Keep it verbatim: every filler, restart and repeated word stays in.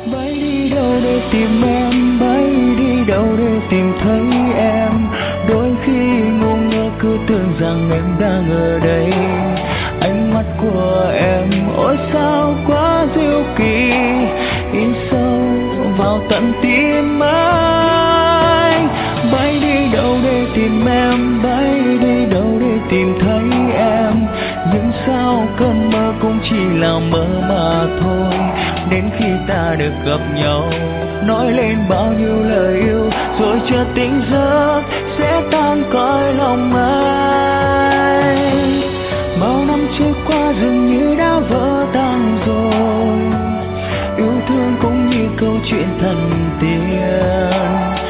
Bay đi đâu để tìm em, bay đi đâu để tìm thấy em. Đôi khi ngu ngơ cứ tưởng rằng em đang ở đây. Ánh mắt của em ôi sao quá diệu kỳ, in sâu vào tận tim anh. Bay đi đâu để tìm em, bay đi đâu để tìm thấy em. Nhưng sao cơn mơ cũng chỉ là mơ mà thôi. Đến khi ta được gặp nhau, nói lên bao nhiêu lời yêu, rồi chợt tỉnh giấc sẽ tan cõi lòng anh. Bao năm trôi qua dường như đã vỡ tan rồi, yêu thương cũng như câu chuyện thần tiên.